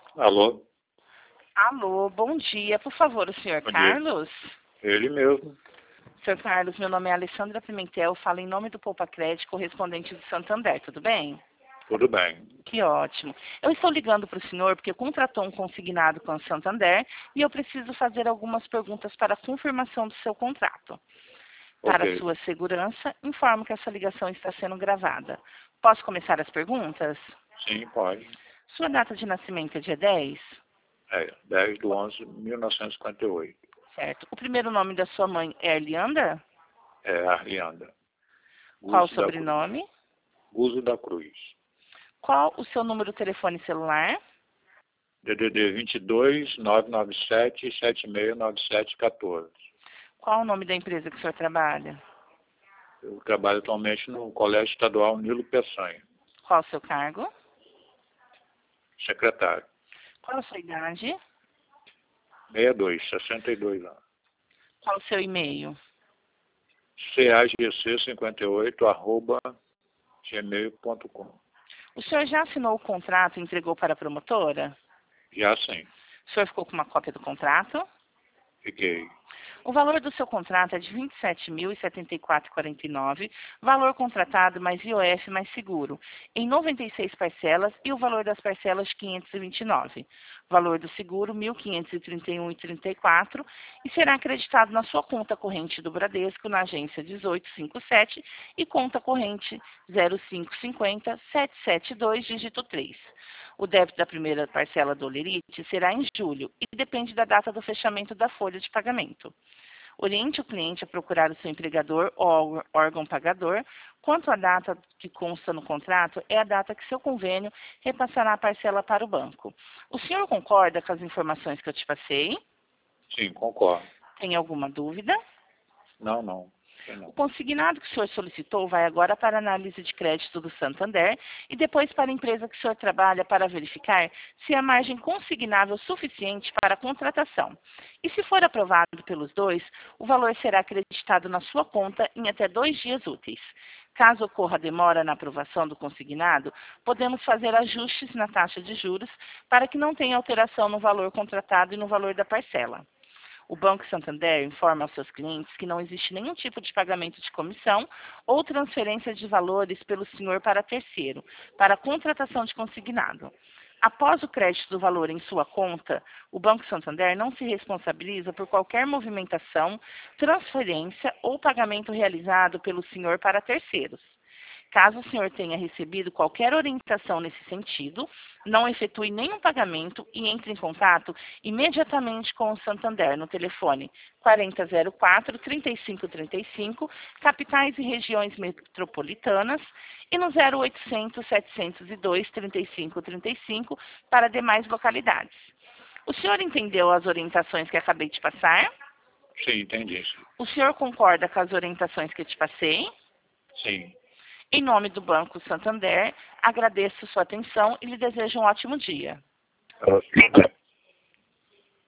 Alô? Alô, bom dia. Por favor, o senhor Bom dia. Carlos? Ele mesmo. Senhor Carlos, meu nome é Alessandra Pimentel, falo em nome do Poupa Crédito, correspondente de Santander, tudo bem? Tudo bem. Que ótimo. Eu estou ligando para o senhor porque contratou um consignado com a Santander e eu preciso fazer algumas perguntas para a confirmação do seu contrato. Para Ok. sua segurança, informo que essa ligação está sendo gravada. Posso começar as perguntas? Sim, pode. Sua data de nascimento é dia 10? 10/11/1958. Certo. O primeiro nome da sua mãe é Arlianda? É Arlianda. Qual o Guzo da Cruz. sobrenome? Guzo da Cruz. Qual o seu número de telefone celular? DDD 22 997 769714. Qual o nome da empresa que o senhor trabalha? Eu trabalho atualmente no Colégio Estadual Nilo Peçanha. Qual o seu cargo? Secretário. Qual a sua idade? 62 anos. Qual o seu e-mail? cagc58@gmail.com. O senhor já assinou o contrato e entregou para a promotora? Já sim. O senhor ficou com uma cópia do contrato? Fiquei. O valor do seu contrato é de R$ 27.074,49, valor contratado mais IOF mais seguro, em 96 parcelas e o valor das parcelas 529. Valor do seguro 1.531,34 e será acreditado na sua conta corrente do Bradesco na agência 1857 e conta corrente 0550-772, dígito 3. O débito da primeira parcela do Olerite será em julho e depende da data do fechamento da folha de pagamento. Oriente o cliente a procurar o seu empregador ou órgão pagador. Quanto à data que consta no contrato, é a data que seu convênio repassará a parcela para o banco. O senhor concorda com as informações que eu te passei? Sim, concordo. Tem alguma dúvida? Não. O consignado que o senhor solicitou vai agora para a análise de crédito do Santander e depois para a empresa que o senhor trabalha para verificar se a margem consignável é suficiente para a contratação. E se for aprovado pelos dois, o valor será acreditado na sua conta em até 2 dias úteis. Caso ocorra demora na aprovação do consignado, podemos fazer ajustes na taxa de juros para que não tenha alteração no valor contratado e no valor da parcela. O Banco Santander informa aos seus clientes que não existe nenhum tipo de pagamento de comissão ou transferência de valores pelo senhor para terceiro, para a contratação de consignado. Após o crédito do valor em sua conta, o Banco Santander não se responsabiliza por qualquer movimentação, transferência ou pagamento realizado pelo senhor para terceiros. Caso o senhor tenha recebido qualquer orientação nesse sentido, não efetue nenhum pagamento e entre em contato imediatamente com o Santander no telefone 4004-3535, capitais e regiões metropolitanas, e no 0800-702-3535 para demais localidades. O senhor entendeu as orientações que acabei de passar? Sim, entendi. O senhor concorda com as orientações que eu te passei? Sim. Em nome do Banco Santander, agradeço sua atenção e lhe desejo um ótimo dia. Ok.